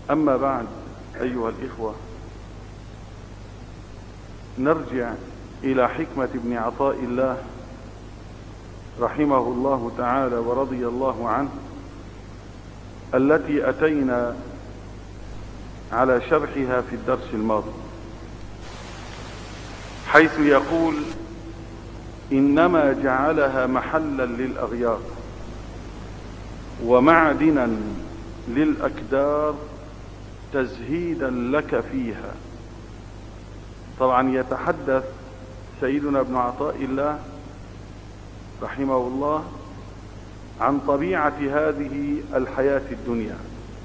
أما بعد أيها الإخوة، نرجع إلى حكمة ابن عطاء الله رحمه الله تعالى ورضي الله عنه، التي أتينا على شرحها في الدرس الماضي، حيث يقول: إنما جعلها محلا للأغيار ومعدنا للأكدار تزهيدا لك فيها. طبعا يتحدث سيدنا ابن عطاء الله رحمه الله عن طبيعة هذه الحياة الدنيا،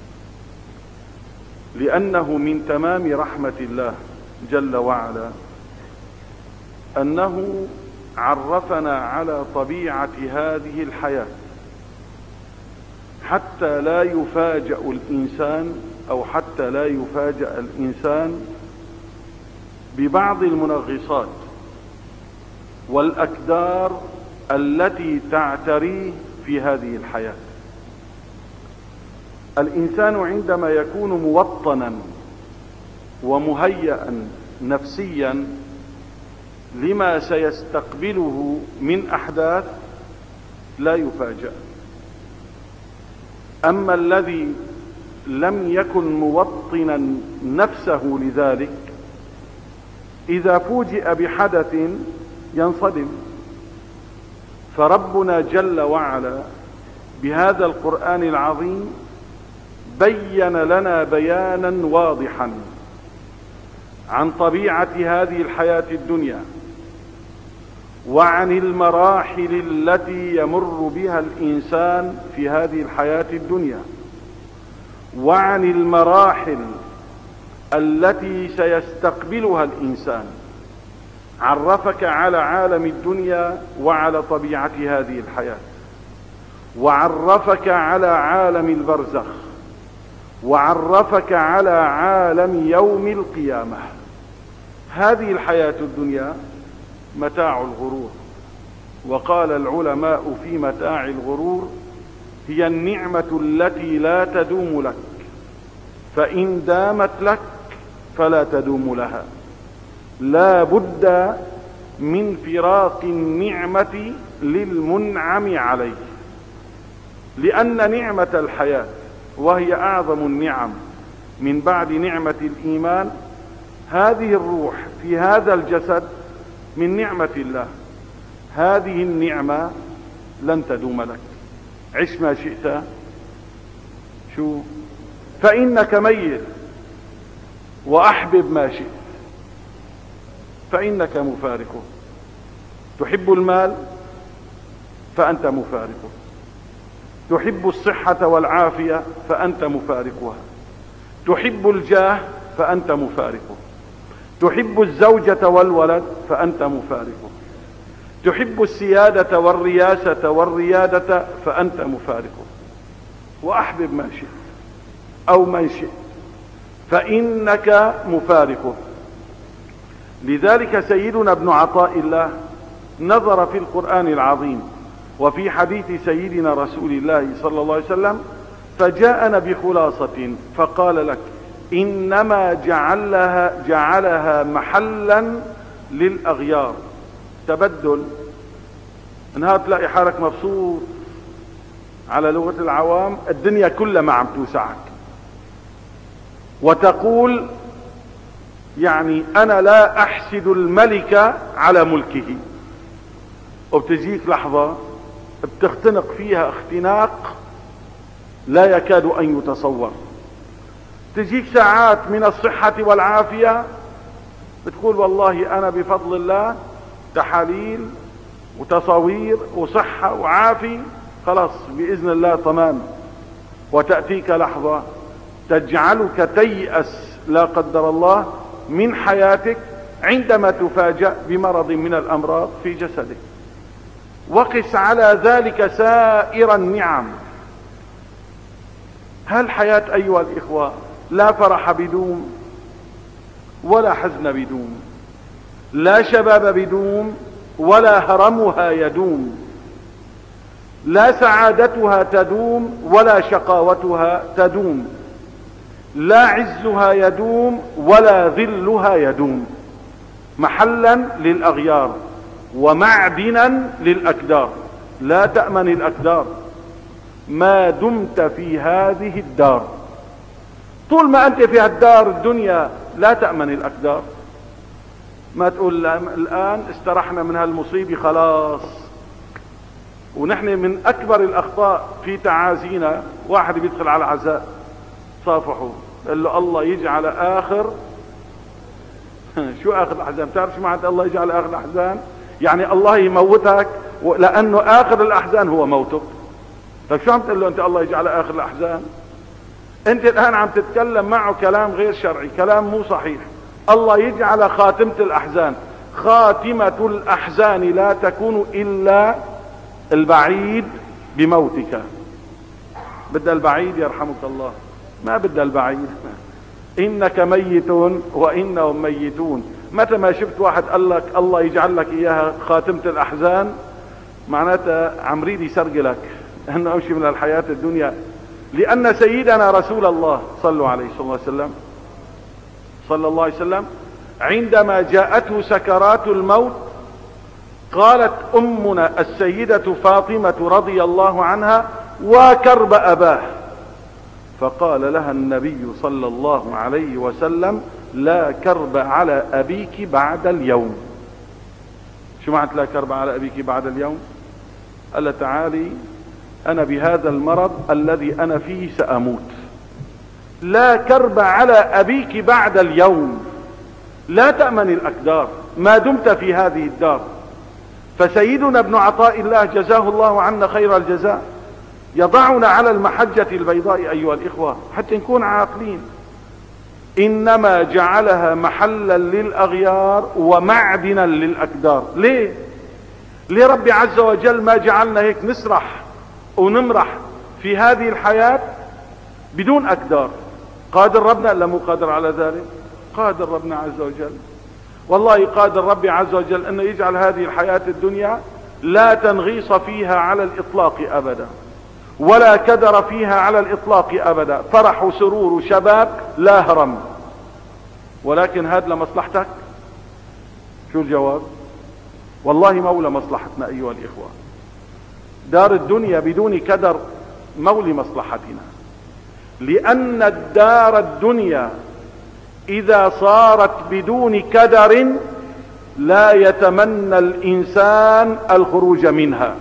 لأنه من تمام رحمة الله جل وعلا أنه عرفنا على طبيعة هذه الحياة، حتى لا يفاجأ الإنسان أو حتى لا يفاجأ الإنسان ببعض المنغصات والأكدار التي تعتريه في هذه الحياة. الإنسان عندما يكون موطنا ومهيئا نفسيا لما سيستقبله من أحداث لا يفاجأ. أما الذي لم يكن موطنا نفسه لذلك، إذا فوجئ بحدث ينصدم. فربنا جل وعلا بهذا القرآن العظيم بين لنا بيانا واضحا عن طبيعة هذه الحياة الدنيا، وعن المراحل التي يمر بها الإنسان في هذه الحياة الدنيا، وعن المراحل التي سيستقبلها الإنسان. عرفك على عالم الدنيا وعلى طبيعة هذه الحياة، وعرفك على عالم البرزخ، وعرفك على عالم يوم القيامة. هذه الحياة الدنيا متاع الغرور، وقال العلماء في متاع الغرور: هي النعمة التي لا تدوم لك، فإن دامت لك فلا تدوم لها. لا بد من فراق النعمة للمنعم عليه، لأن نعمة الحياة وهي أعظم النعم من بعد نعمة الإيمان، هذه الروح في هذا الجسد من نعمة الله. هذه النعمة لن تدوم لك، عش ما شئت، شو فإنك ميت، وأحبب ما شئت فإنك مفارقه. تحب المال فأنت مفارقه، تحب الصحة والعافية فأنت مفارقها، تحب الجاه فأنت مفارقه، تحب الزوجة والولد فأنت مفارقه، تحب السيادة والرياسة والريادة فأنت مفارقه. وأحبب ما شئت أو من شئت فإنك مفارقه. لذلك سيدنا ابن عطاء الله نظر في القرآن العظيم وفي حديث سيدنا رسول الله صلى الله عليه وسلم، فجاءنا بخلاصة فقال لك: إنما جعلها محلا للأغيار. تبدل، انها تلاقي حالك مبسوط، على لغة العوام الدنيا كلها ما عم توسعك، وتقول يعني أنا لا أحسد الملك على ملكه، وبتجيك لحظة بتختنق فيها اختناق لا يكاد أن يتصور. تجيك ساعات من الصحة والعافية بتقول والله أنا بفضل الله تحاليل وتصاوير وصحة وعافي، خلاص بإذن الله تمام. وتأتيك لحظة تجعلك تيأس لا قدر الله من حياتك عندما تفاجأ بمرض من الأمراض في جسدك. وقس على ذلك سائر النعم. هل حياة أيها الإخوة لا فرح بدوم ولا حزن بدوم، لا شباب بدوم ولا هرمها يدوم، لا سعادتها تدوم ولا شقاوتها تدوم. لا عزها يدوم ولا ذلها يدوم، محلا للأغيار ومعدنا للأكدار. لا تأمن الأكدار ما دمت في هذه الدار. طول ما أنت في هالدار الدنيا لا تأمن الأكدار. ما تقول الآن استرحنا من هالمصيبة خلاص. ونحن من أكبر الأخطاء في تعازينا، واحد بيدخل على عزاء صافحه قال له الله يجعل آخر شو آخر الأحزان؟ بتعرف شو معنى الله يجعل آخر الأحزان؟ يعني الله يموتك لأنه آخر الأحزان هو موتك. طيب شو عم تقول له أنت الله يجعل آخر الأحزان؟ أنت الآن عم تتكلم معه كلام غير شرعي، كلام مو صحيح. الله يجعل خاتمة الأحزان. خاتمة الأحزان لا تكون إلا البعيد بموتك. بدها البعيد يرحمك الله، ما بدها البعيد. إنك ميت وإنهم ميتون. متى ما شفت واحد قال لك الله يجعل لك إياها خاتمة الأحزان، معناتها عمريد يسرق لك أنه أمشي من الحياة الدنيا. لأن سيدنا رسول الله صلى الله عليه وسلم عندما جاءته سكرات الموت قالت أمنا السيدة فاطمة رضي الله عنها: وكرب أباه. فقال لها النبي صلى الله عليه وسلم: لا كرب على أبيك بعد اليوم. شو معنى لا كرب على أبيك بعد اليوم؟ قال تعالي أنا بهذا المرض الذي أنا فيه سأموت، لا كرب على أبيك بعد اليوم. لا تأمن الأكدار ما دمت في هذه الدار. فسيدنا ابن عطاء الله جزاه الله عنا خير الجزاء يضعنا على المحجة البيضاء أيها الإخوة حتى نكون عاقلين. إنما جعلها محلا للأغيار ومعدنا للأكدار. ليه رب عز وجل ما جعلنا هيك نسرح ونمرح في هذه الحياة بدون أكدار؟ قادر ربنا لا مو قادر على ذلك؟ قادر ربنا عز وجل، والله قادر ربي عز وجل أنه يجعل هذه الحياة الدنيا لا تنغيص فيها على الإطلاق أبدا، ولا كدر فيها على الإطلاق أبدا، فرح وسرور وشباب لا هرم. ولكن هذا لمصلحتك؟ شو الجواب؟ والله مولى مصلحتنا أيها الإخوة. دار الدنيا بدون كدر مولى مصلحتنا، لأن الدار الدنيا إذا صارت بدون كدر لا يتمنى الإنسان الخروج منها.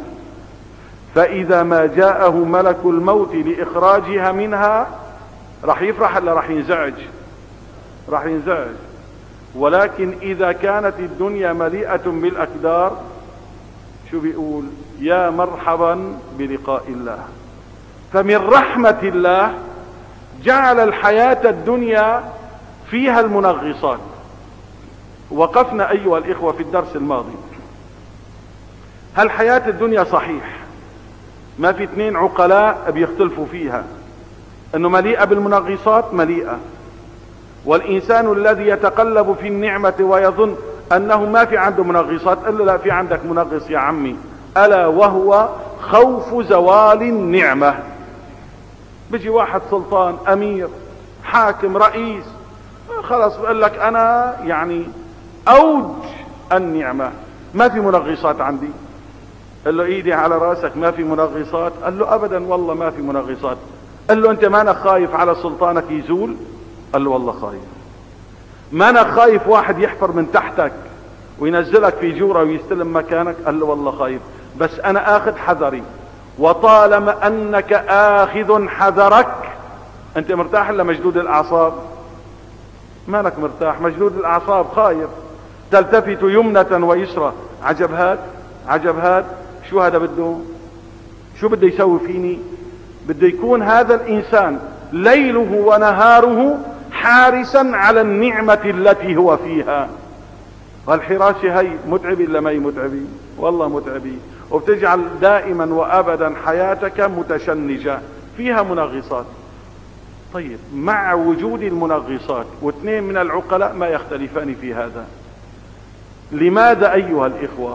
فإذا ما جاءه ملك الموت لإخراجها منها راح يفرح ولا راح ينزعج؟ راح ينزعج. ولكن إذا كانت الدنيا مليئة بالأكدار شو بيقول؟ يا مرحبا بلقاء الله. فمن رحمة الله جعل الحياة الدنيا فيها المنغصات. وقفنا أيها الإخوة في الدرس الماضي هل حياة الدنيا صحيح ما في اثنين عقلاء بيختلفوا فيها انه مليئة بالمنغصات؟ مليئة. والإنسان الذي يتقلب في النعمة ويظن أنه ما في عنده منغصات، قال له لا، في عندك منغص يا عمي، ألا وهو خوف زوال النعمة. بيجي واحد سلطان، أمير، حاكم، رئيس، خلاص بقول لك أنا يعني أوج النعمة، ما في منغصات عندي. قال له ايدي على راسك، ما في منغصات؟ قال له أبدا والله ما في منغصات. قال له أنت ما أنا خايف على سلطانك يزول؟ قال له والله خايف. ما أنا خايف واحد يحفر من تحتك وينزلك في جورة ويستلم مكانك؟ قال له والله خايف، بس أنا آخذ حذري. وطالما أنك آخذ حذرك أنت مرتاح ولا مشدود الأعصاب؟ مالك مرتاح؟ مشدود الأعصاب، خايف، تلتفت يمنة ويسرى. عجب هاد، عجب هاد، شو هذا بده؟ شو بده يسوي فيني؟ بده يكون هذا الإنسان ليله ونهاره حارسا على النعمة التي هو فيها. والحراسة هي متعبة ولا ما هي متعبة؟ والله متعبة، وبتجعل دائما وابدا حياتك متشنجة فيها منغصات. طيب مع وجود المنغصات، واثنين من العقلاء ما يختلفان في هذا، لماذا ايها الاخوة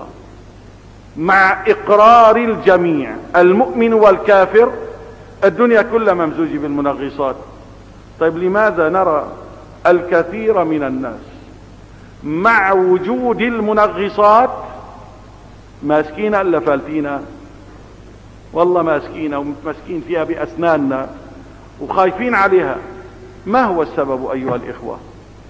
مع اقرار الجميع المؤمن والكافر الدنيا كلها ممزوجة بالمنغصات؟ طيب لماذا نرى الكثير من الناس مع وجود المنغصات ماسكينها الا فالتينها؟ والله ماسكينها ومتمسكين فيها بأسناننا وخايفين عليها. ما هو السبب أيها الإخوة؟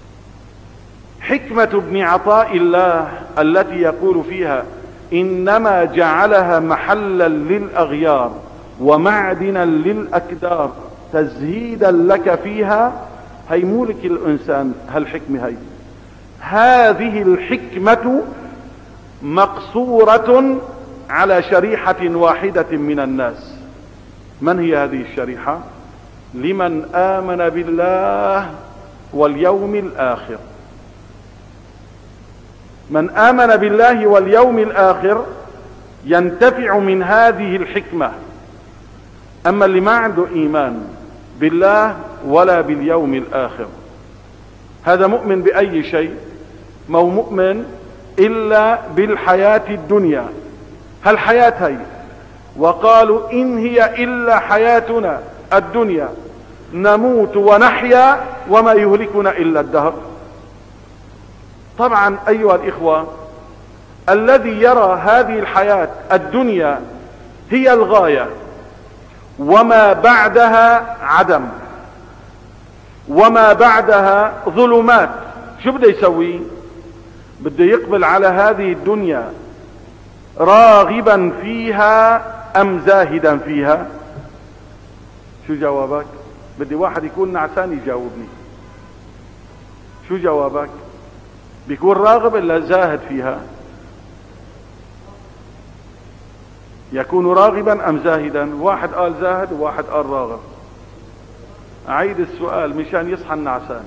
حكمة ابن عطاء الله التي يقول فيها إنما جعلها محلا للأغيار ومعدنا للأكدار تزهيدا لك فيها، هي مولك الإنسان. هالحكمة هي، هذه الحكمة مقصورة على شريحة واحدة من الناس. من هي هذه الشريحة؟ لمن آمن بالله واليوم الآخر. من آمن بالله واليوم الآخر ينتفع من هذه الحكمة. أما اللي ما عنده إيمان بالله ولا باليوم الآخر، هذا مؤمن بأي شيء؟ ما هو مؤمن إلا بالحياة الدنيا. هالحياة هي، وقالوا إن هي إلا حياتنا الدنيا نموت ونحيا وما يهلكنا إلا الدهر. طبعا أيها الإخوة، الذي يرى هذه الحياة الدنيا هي الغاية وما بعدها عدم وما بعدها ظلمات، شو بده يسوي؟ بده يقبل على هذه الدنيا راغبا فيها أم زاهدا فيها؟ شو جوابك؟ بدي واحد يكون نعسان يجاوبني. شو جوابك؟ بيكون راغب إلا زاهد فيها؟ يكون راغبا أم زاهدا؟ واحد قال زاهد وواحد قال راغب. أعيد السؤال مشان يصحى النعسان.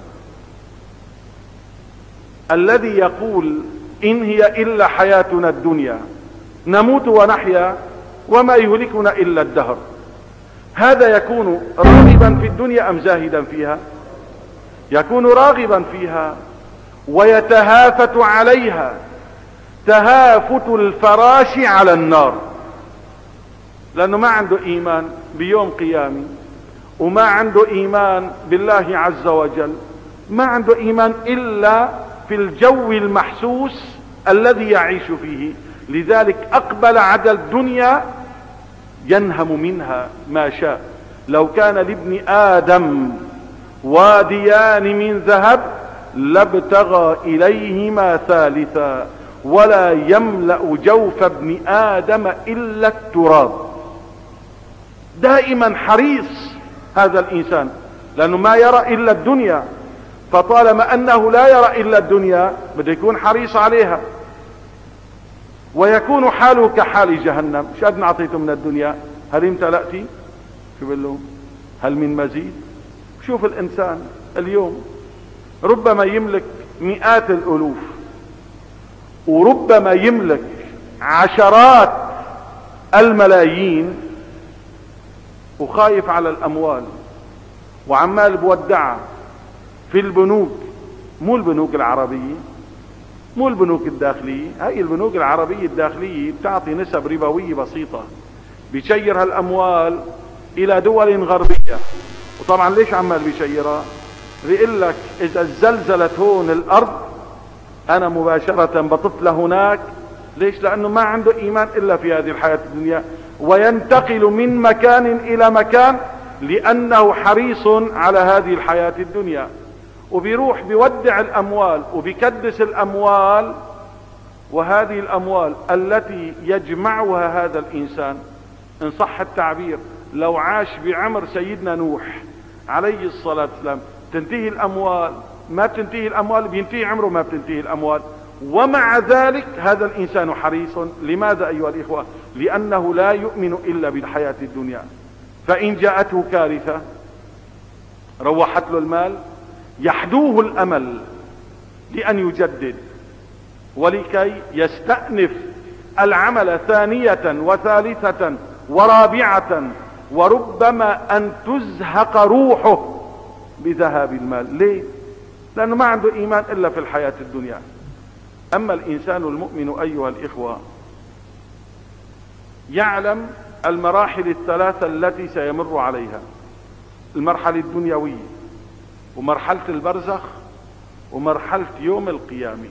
الذي يقول إن هي إلا حياتنا الدنيا نموت ونحيا وما يهلكنا إلا الدهر، هذا يكون راغبا في الدنيا أم زاهدا فيها؟ يكون راغبا فيها ويتهافت عليها تهافت الفراش على النار، لأنه ما عنده إيمان بيوم قيامي وما عنده إيمان بالله عز وجل، ما عنده إيمان إلا في الجو المحسوس الذي يعيش فيه. لذلك أقبل على الدنيا ينهم منها ما شاء. لو كان لابن آدم واديان من ذهب لابتغى إليهما ثالثا ولا يملأ جوف ابن آدم إلا التراب. دائما حريص هذا الإنسان لأنه ما يرى إلا الدنيا، فطالما أنه لا يرى إلا الدنيا بده يكون حريص عليها، ويكون حاله كحال جهنم. شو قد أعطيته من الدنيا؟ هل امتلأتي؟ شو بقول له؟ هل من مزيد؟ شوف الإنسان اليوم ربما يملك مئات الألوف وربما يملك عشرات الملايين وخايف على الأموال وعمال بودعها في البنوك. مو البنوك العربية، مو البنوك الداخلية، هاي البنوك العربية الداخلية بتعطي نسب ربوية بسيطة، بيشير هالأموال إلى دول غربية. وطبعا ليش عمال بيشيرها؟ بيقول لك إذا زلزلت هون الأرض أنا مباشرة بطف لهناك. ليش؟ لأنه ما عنده إيمان إلا في هذه الحياة الدنيا، وينتقل من مكان إلى مكان لأنه حريص على هذه الحياة الدنيا، وبيروح بيودع الأموال وبيكدس الأموال. وهذه الأموال التي يجمعها هذا الإنسان إن صح التعبير لو عاش بعمر سيدنا نوح عليه الصلاة والسلام تنتهي الأموال. ما بتنتهي الأموال، بينتهي عمره ما بتنتهي الأموال. ومع ذلك هذا الإنسان حريص. لماذا أيها الإخوة؟ لأنه لا يؤمن إلا بالحياة الدنيا. فإن جاءته كارثة روحت له المال يحدوه الأمل لأن يجدد ولكي يستأنف العمل ثانية وثالثة ورابعة، وربما أن تزهق روحه بذهاب المال. ليه؟ لأنه ما عنده إيمان إلا في الحياة الدنيا. أما الإنسان المؤمن أيها الإخوة يعلم المراحل الثلاثة التي سيمر عليها: المرحلة الدنيوية ومرحلة البرزخ ومرحلة يوم القيامة،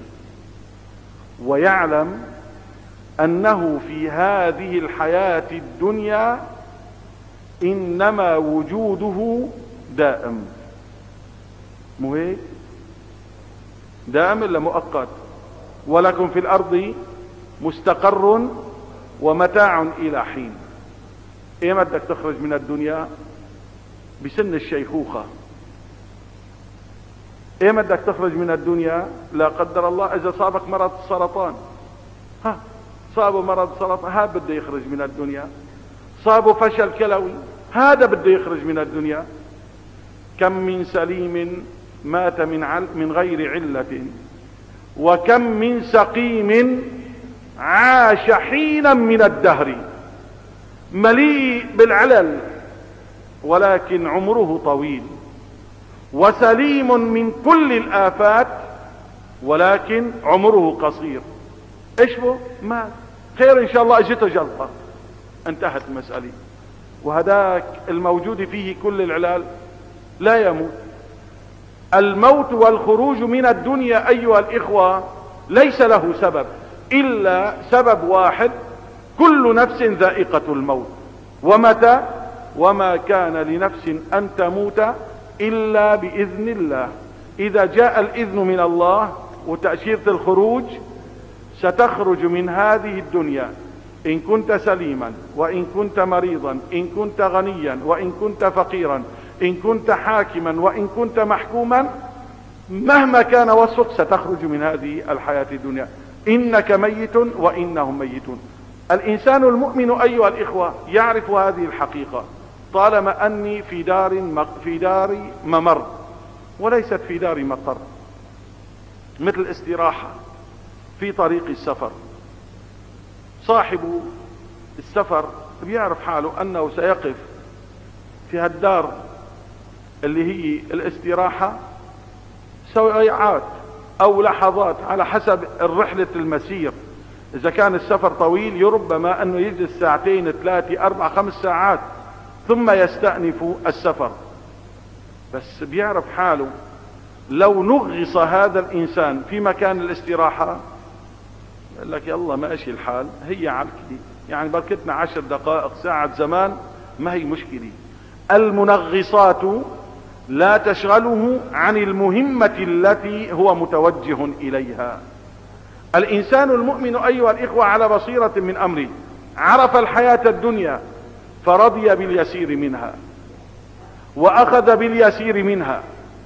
ويعلم أنه في هذه الحياة الدنيا إنما وجوده دائم. مو هيك؟ دائم إلا مؤقت. ولكم في الأرض مستقر ومتاع إلى حين. إيه بدك تخرج من الدنيا؟ بسن الشيخوخة. إيه بدك تخرج من الدنيا؟ لا قدر الله إذا صابك مرض السرطان، صابوا مرض السرطان، هذا بده يخرج من الدنيا. صابوا فشل كلوي، هذا بده يخرج من الدنيا. كم من سليم مات من غير علة، وكم من سقيم عاش حينا من الدهر، مليء بالعلل ولكن عمره طويل، وسليم من كل الآفات ولكن عمره قصير. ايش بو؟ مات خير ان شاء الله، اجته جلطة، انتهت المسألة. وهداك الموجود فيه كل العلال لا يموت. الموت والخروج من الدنيا أيها الإخوة ليس له سبب إلا سبب واحد: كل نفس ذائقة الموت. ومتى؟ وما كان لنفس أن تموت إلا بإذن الله. إذا جاء الإذن من الله وتأشيرة الخروج، ستخرج من هذه الدنيا إن كنت سليما، وإن كنت مريضا، إن كنت غنيا، وإن كنت فقيرا، إن كنت حاكما، وإن كنت محكوما، مهما كان وصفك ستخرج من هذه الحياة الدنيا. إنك ميت وإنهم ميتون. الإنسان المؤمن أيها الإخوة يعرف هذه الحقيقة. طالما أني في دار ممر وليست في دار مقر، مثل استراحة في طريق السفر. صاحب السفر بيعرف حاله أنه سيقف في هالدار اللي هي الاستراحة ساعات أو لحظات على حسب الرحلة المسير. إذا كان السفر طويل يربما أنه يجلس 2 3 4 5 ساعات ثم يستأنف السفر. بس بيعرف حاله لو نغص هذا الإنسان في مكان الاستراحة يقول لك يلا ماشي الحال، هي على كده يعني بركتنا 10 دقائق ساعة زمان ما هي مشكلة. المنغصات لا تشغله عن المهمة التي هو متوجه إليها. الإنسان المؤمن أيها الإخوة على بصيرة من أمره، عرف الحياة الدنيا فرضي باليسير منها وأخذ باليسير منها،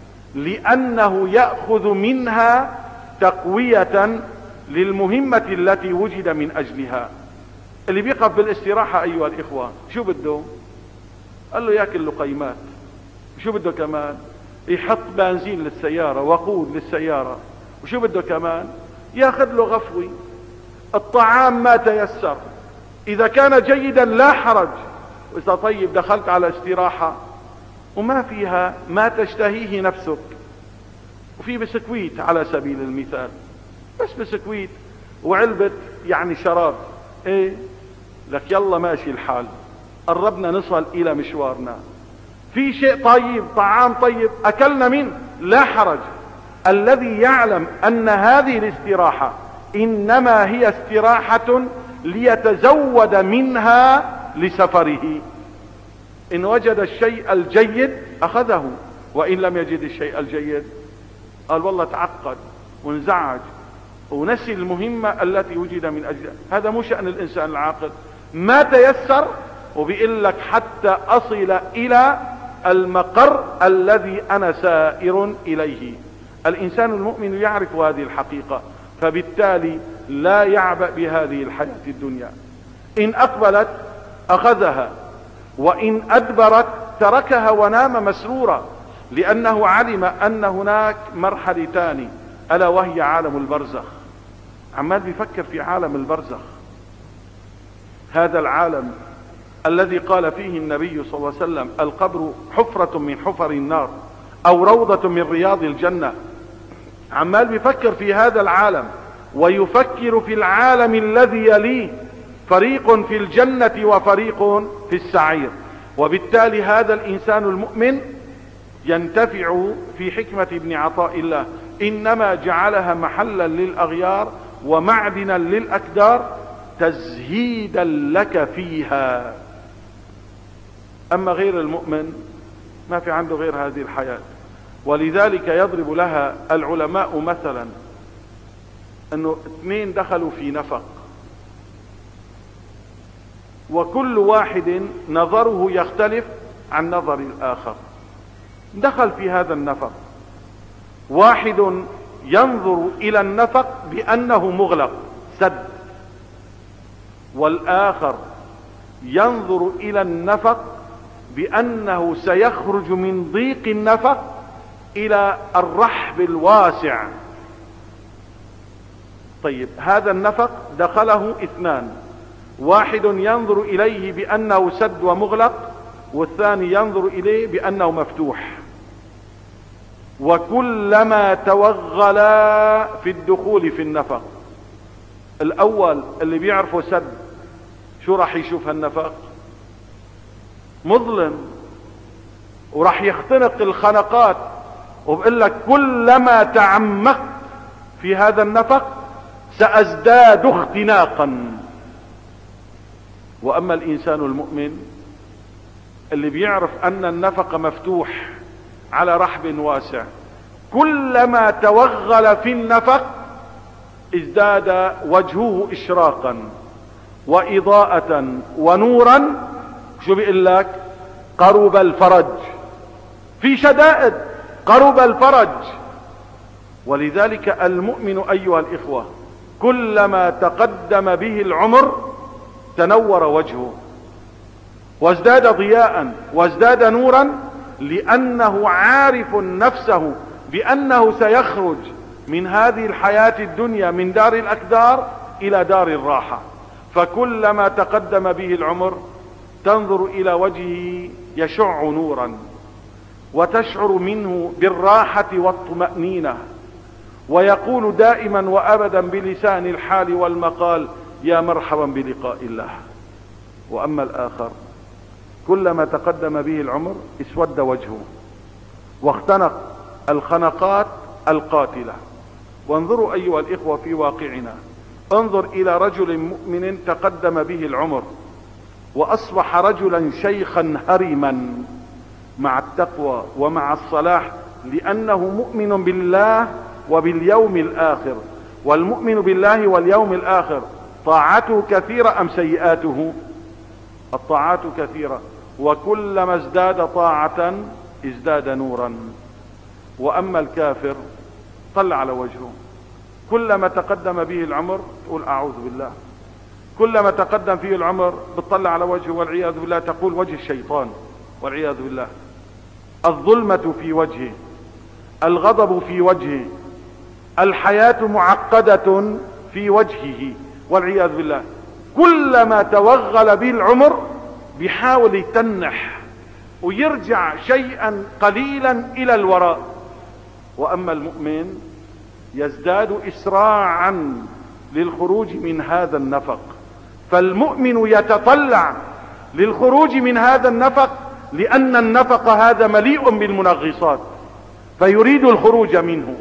لأنه يأخذ منها تقوية للمهمة التي وجد من أجلها. اللي بيقف بالاستراحة أيها الإخوة شو بده؟ قال له يأكل لقيمات. شو بده كمان؟ يحط بنزين للسيارة، وقود للسيارة. وشو بده كمان؟ ياخذ له غفوي. الطعام ما تيسر، إذا كان جيدا لا حرج، وإذا طيب دخلت على استراحة وما فيها ما تشتهيه نفسك، وفي بسكويت على سبيل المثال، بس بسكويت وعلبة يعني شراب، ايه لك يلا ماشي الحال، قربنا نصل الى مشوارنا، في شيء طيب، طعام طيب اكلنا منه لا حرج. الذي يعلم ان هذه الاستراحة انما هي استراحة ليتزود منها لسفره، ان وجد الشيء الجيد اخذه، وان لم يجد الشيء الجيد قال والله تعقد وانزعج ونسي المهمة التي وجد من اجلها. هذا مو شأن الانسان العاقل. ما تيسر وبيقول لك حتى اصل الى المقر الذي انا سائر اليه. الانسان المؤمن يعرف هذه الحقيقة، فبالتالي لا يعبأ بهذه الحياة الدنيا. ان اقبلت اخذها، وان ادبرت تركها ونام مسرورا، لانه علم ان هناك مرحلتان الا وهي عالم البرزخ. عمال بيفكر في عالم البرزخ، هذا العالم الذي قال فيه النبي صلى الله عليه وسلم القبر حفرة من حفر النار او روضة من رياض الجنة. عمال بيفكر في هذا العالم ويفكر في العالم الذي يليه، فريق في الجنة وفريق في السعير. وبالتالي هذا الانسان المؤمن ينتفع في حكمة ابن عطاء الله، إنما جعلها محلا للأغيار ومعدنا للأكدار تزهيدا لك فيها. أما غير المؤمن ما في عنده غير هذه الحياة. ولذلك يضرب لها العلماء مثلا أنه اثنين دخلوا في نفق، وكل واحد نظره يختلف عن نظر الآخر. دخل في هذا النفق، واحد ينظر إلى النفق بأنه مغلق سد، والآخر ينظر إلى النفق بأنه سيخرج من ضيق النفق إلى الرحب الواسع. طيب، هذا النفق دخله اثنان، واحد ينظر إليه بأنه سد ومغلق، والثاني ينظر إليه بأنه مفتوح. وكلما توغلا في الدخول في النفق، الأول اللي بيعرفه سد، شو راح يشوف هالنفق؟ مظلم، وراح يختنق الخنقات. وبقول لك كلما تعمقت في هذا النفق سأزداد اختناقا. وأما الإنسان المؤمن اللي بيعرف أن النفق مفتوح على رحب واسع، كلما توغل في النفق ازداد وجهه إشراقا وإضاءة ونورا. شو بيقول لك؟ قرب الفرج. في شدائد قرب الفرج. ولذلك المؤمن أيها الإخوة كلما تقدم به العمر تنور وجهه وازداد ضياء وازداد نورا، لأنه عارف نفسه بأنه سيخرج من هذه الحياة الدنيا من دار الأكدار إلى دار الراحة. فكلما تقدم به العمر تنظر إلى وجهه يشع نورا، وتشعر منه بالراحة والطمأنينة، ويقول دائما وأبدا بلسان الحال والمقال: يا مرحبا بلقاء الله. وأما الآخر كلما تقدم به العمر اسود وجهه واختنق الخنقات القاتلة. وانظروا أيها الإخوة في واقعنا، انظر إلى رجل مؤمن تقدم به العمر وأصبح رجلا شيخا هرما مع التقوى ومع الصلاح، لأنه مؤمن بالله وباليوم الآخر. والمؤمن بالله واليوم الآخر طاعته كثيرة أم سيئاته؟ الطاعات كثيرة، وكلما ازداد طاعة ازداد نورا. وأما الكافر طلع على وجهه، كلما تقدم به العمر تقول أعوذ بالله، كلما تقدم فيه العمر بتطلع على وجهه والعياذ بالله تقول وجه الشيطان والعياذ بالله. الظلمة في وجهه، الغضب في وجهه، الحياة معقدة في وجهه والعياذ بالله. كلما توغل به العمر بيحاول يتنح ويرجع شيئا قليلا إلى الوراء. وأما المؤمن يزداد إسراعا للخروج من هذا النفق. فالمؤمن يتطلع للخروج من هذا النفق، لأن النفق هذا مليء بالمنغصات، فيريد الخروج منه.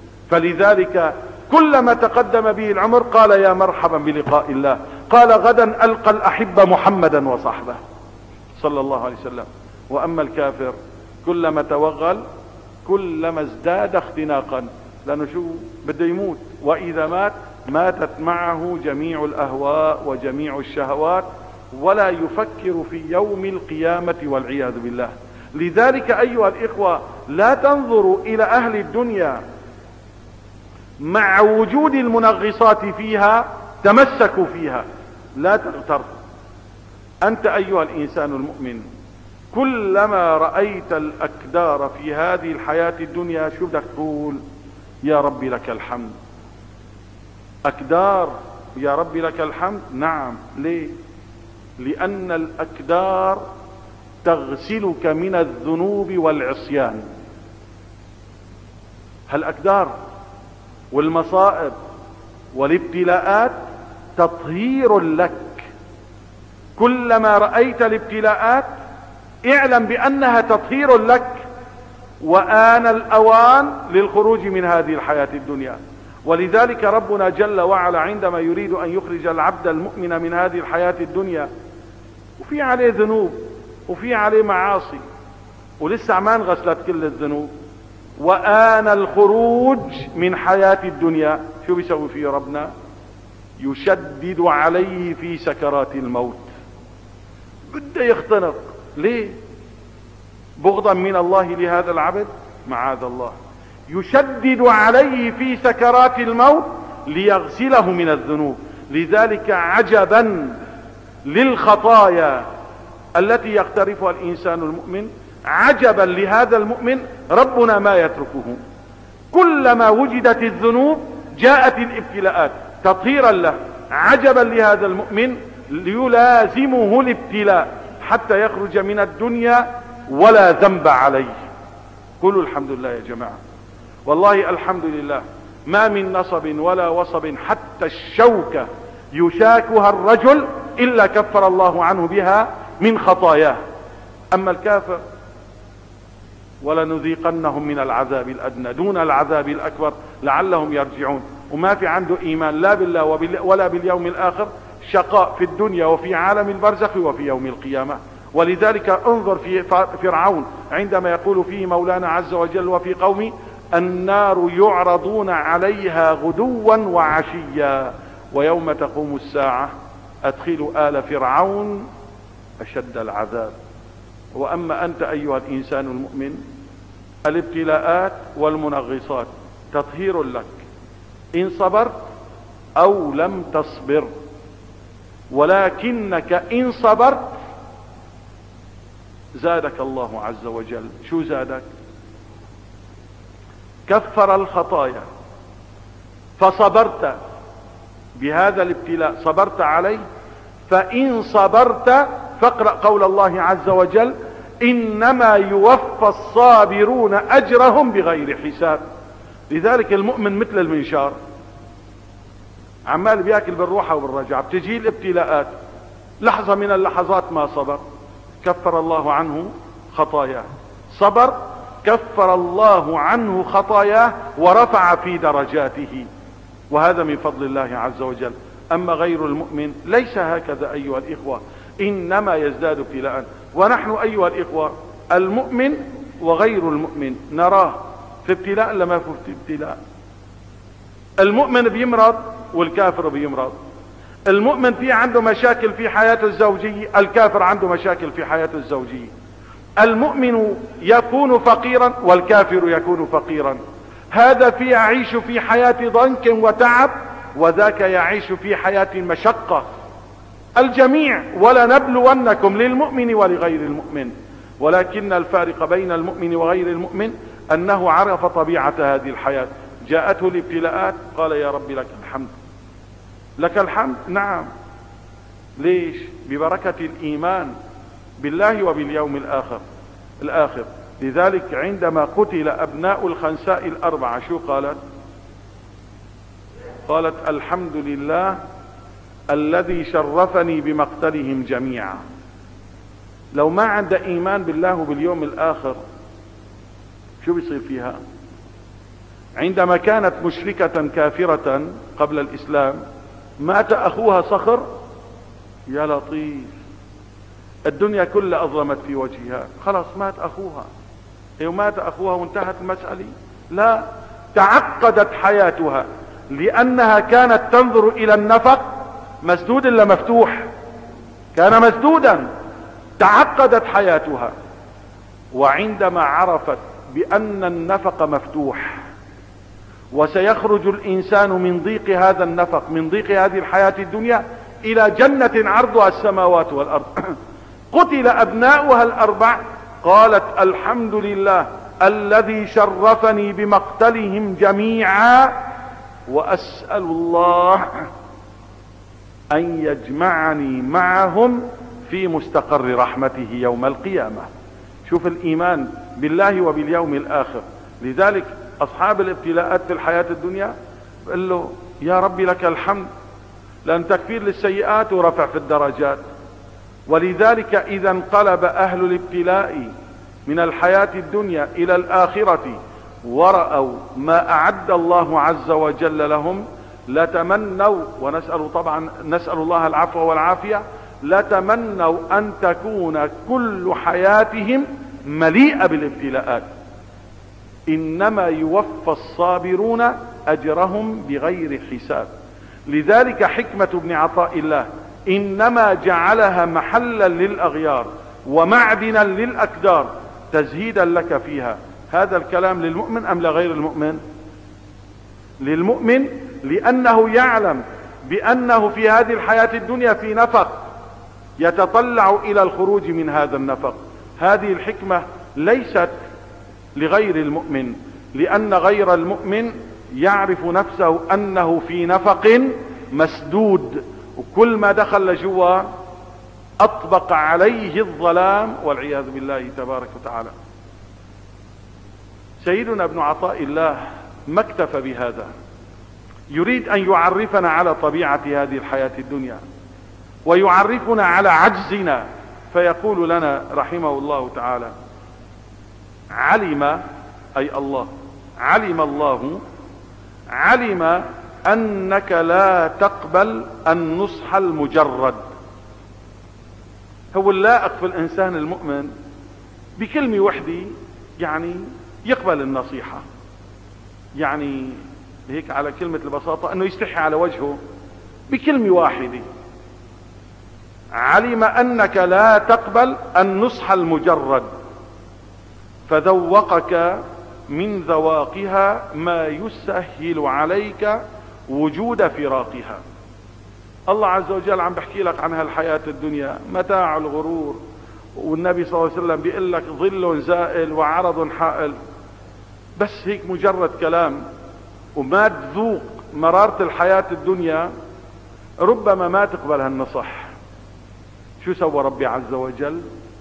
فلذلك كلما تقدم به العمر قال يا مرحبا بلقاء الله، قال غدا ألقى الأحبة محمدا وصحبه صلى الله عليه وسلم. وأما الكافر كلما توغل كلما ازداد اختناقا، لأنه شو بده يموت، وإذا مات ماتت معه جميع الأهواء وجميع الشهوات، ولا يفكر في يوم القيامة والعياذ بالله. لذلك أيها الإخوة لا تنظروا إلى أهل الدنيا مع وجود المنغصات فيها تمسكوا فيها، لا تغتر. أنت أيها الإنسان المؤمن كلما رأيت الأكدار في هذه الحياة الدنيا شو بدك تقول؟ يا ربي لك الحمد. أكدار يا ربي لك الحمد. نعم. ليه؟ لأن الأكدار تغسلك من الذنوب والعصيان. هالأكدار والمصائب والابتلاءات تطهير لك. كلما رأيت الابتلاءات اعلم بأنها تطهير لك، وآن الأوان للخروج من هذه الحياة الدنيا. ولذلك ربنا جل وعلا عندما يريد أن يخرج العبد المؤمن من هذه الحياة الدنيا، وفي عليه ذنوب وفي عليه معاصي ولسه ما انغسلت كل الذنوب، وآن الخروج من حياة الدنيا، شو بيسوي فيه ربنا؟ يشدد عليه في سكرات الموت. بده يختنق. ليه؟ بغضا من الله لهذا العبد؟ معاذ الله. يشدد عليه في سكرات الموت ليغسله من الذنوب. لذلك عجبا للخطايا التي يقترفها الإنسان المؤمن، عجبا لهذا المؤمن، ربنا ما يتركه. كلما وجدت الذنوب جاءت الابتلاءات تطهيرا له. عجبا لهذا المؤمن، ليلازمه الابتلاء حتى يخرج من الدنيا ولا ذنب عليه. قولوا الحمد لله يا جماعة. والله الحمد لله، ما من نصب ولا وصب حتى الشوكة يشاكها الرجل إلا كفر الله عنه بها من خطاياه. أما الكافر ولنذيقنهم من العذاب الأدنى دون العذاب الأكبر لعلهم يرجعون. وما في عنده إيمان لا بالله ولا باليوم الآخر، شقاء في الدنيا وفي عالم البرزخ وفي يوم القيامة. ولذلك انظر في فرعون عندما يقول فيه مولانا عز وجل: وفي قومي النار يعرضون عليها غدوا وعشيا ويوم تقوم الساعة أدخلوا آل فرعون أشد العذاب. وأما أنت أيها الإنسان المؤمن، الابتلاءات والمنغصات تطهير لك إن صبرت أو لم تصبر. ولكنك إن صبرت زادك الله عز وجل. شو زادك؟ كفر الخطايا، فصبرت بهذا الابتلاء، صبرت عليه. فإن صبرت فاقرأ قول الله عز وجل: إنما يوفى الصابرون أجرهم بغير حساب. لذلك المؤمن مثل المنشار، عمال بياكل بالروحة وبالرجعة، بتجي الابتلاءات، لحظة من اللحظات ما صبر كفر الله عنه خطاياه. صبر كفر الله عنه خطاياه ورفع في درجاته، وهذا من فضل الله عز وجل. أما غير المؤمن ليس هكذا أيها الإخوة، إنما يزداد ابتلاء. ونحن أيها الإخوة المؤمن وغير المؤمن نراه في ابتلاء لما في ابتلاء. المؤمن بيمرض والكافر بيمرض. المؤمن فيه عنده مشاكل في حياته الزوجية، الكافر عنده مشاكل في حياته الزوجية. المؤمن يكون فقيرا والكافر يكون فقيرا. هذا في يعيش في حياة ضنك وتعب، وذاك يعيش في حياة مشقة. الجميع ولنبلونكم للمؤمن ولغير المؤمن. ولكن الفارق بين المؤمن وغير المؤمن أنه عرف طبيعة هذه الحياة. جاءته الابتلاءات قال: يا رب لك الحمد. لك الحمد، نعم. ليش؟ ببركة الإيمان بالله وباليوم الآخر. لذلك عندما قتل أبناء الخنساء الأربعة شو قالت؟ قالت: الحمد لله الذي شرفني بمقتلهم جميعا. لو ما عند إيمان بالله وباليوم الآخر شو بيصير فيها؟ عندما كانت مشركة كافرة قبل الإسلام، مات أخوها صخر، يا لطيف، الدنيا كلها أظلمت في وجهها، خلاص مات أخوها. مات أخوها وانتهت المسألة؟ لا، تعقدت حياتها لأنها كانت تنظر إلى النفق مسدود إلا مفتوح، كان مسدودا. تعقدت حياتها، وعندما عرفت بأن النفق مفتوح وسيخرج الإنسان من ضيق هذا النفق، من ضيق هذه الحياة الدنيا، إلى جنة عرضها السماوات والأرض، قتل أبناؤها الأربع، قالت: الحمد لله الذي شرفني بمقتلهم جميعا، وأسأل الله أن يجمعني معهم في مستقر رحمته يوم القيامة. شوف الإيمان بالله وباليوم الآخر. لذلك أصحاب الابتلاءات في الحياة الدنيا قال له: يا ربي لك الحمد، لأن تكفير للسيئات ورفع في الدرجات. ولذلك إذا انقلب أهل الابتلاء من الحياة الدنيا إلى الآخرة ورأوا ما أعد الله عز وجل لهم لتمنوا، نسأل الله العفو والعافية، لتمنوا أن تكون كل حياتهم مليئة بالابتلاءات. إنما يوفى الصابرون أجرهم بغير حساب. لذلك حكمة ابن عطاء الله إنما جعلها محلا للأغيار ومعدنا للأكدار تزهيدا لك فيها. هذا الكلام للمؤمن أم لغير المؤمن؟ للمؤمن، لأنه يعلم بأنه في هذه الحياة الدنيا في نفق يتطلع إلى الخروج من هذا النفق. هذه الحكمة ليست لغير المؤمن، لأن غير المؤمن يعرف نفسه أنه في نفق مسدود، وكل ما دخل جوا أطبق عليه الظلام والعياذ بالله تبارك وتعالى. سيدنا ابن عطاء الله ما اكتفى بهذا، يريد أن يعرفنا على طبيعة هذه الحياة الدنيا ويعرفنا على عجزنا، فيقول لنا رحمه الله تعالى: علم، أي الله، علم أنك لا تقبل النصح المجرد. هو اللائق في الإنسان المؤمن بكلمة وحدة يعني يقبل النصيحة، يعني هيك على كلمة البساطة أنه يستحي على وجهه بكلمة واحدة. علم أنك لا تقبل النصح المجرد فذوقك من ذواقها ما يسهل عليك وجود فراقها. الله عز وجل عم بحكي لك عن هالحياة الدنيا متاع الغرور، والنبي صلى الله عليه وسلم بيقول لك ظل زائل وعرض حائل. بس هيك مجرد كلام وما تذوق مرارة الحياة الدنيا ربما ما تقبل هالنصح. شو سوى ربي عز وجل؟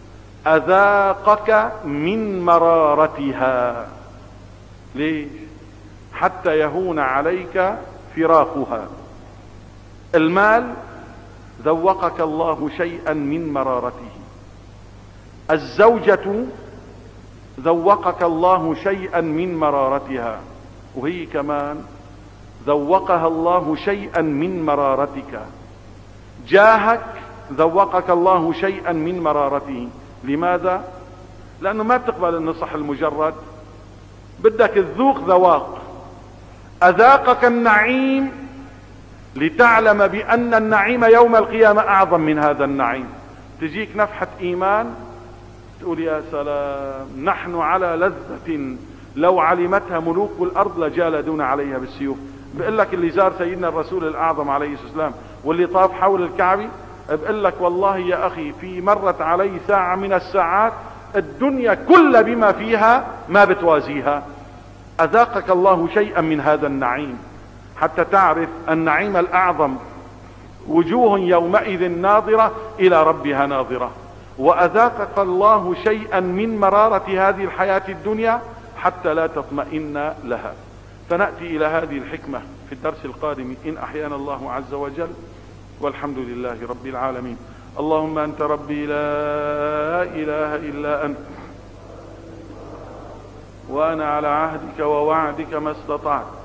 أذاقك من مرارتها. ليش؟ حتى يهون عليك فراقها. المال ذوقك الله شيئا من مرارته، الزوجة ذوقك الله شيئا من مرارتها، وهي كمان ذوقها الله شيئا من مرارتك. جاهك ذوقك الله شيئا من مرارته. لماذا؟ لأنه ما بتقبل النصح المجرد، بدك الذوق ذواق. أذاقك النعيم لتعلم بأن النعيم يوم القيامة أعظم من هذا النعيم. تجيك نفحة إيمان تقول يا سلام، نحن على لذة لو علمتها ملوك الأرض لجالدون عليها بالسيوف. بقول لك اللي زار سيدنا الرسول الأعظم عليه الصلاة والسلام واللي طاف حول الكعبة، بقول لك والله يا أخي في مرت علي ساعة من الساعات الدنيا كل بما فيها ما بتوازيها. أذاقك الله شيئا من هذا النعيم حتى تعرف النعيم الأعظم. وجوه يومئذ ناظرة إلى ربها ناظرة. وأذاقك الله شيئا من مرارة هذه الحياة الدنيا حتى لا تطمئن لها. فنأتي إلى هذه الحكمة في الدرس القادم إن أحيانا الله عز وجل، والحمد لله رب العالمين. اللهم أنت ربي لا إله إلا أنت، وأنا على عهدك ووعدك ما استطعت،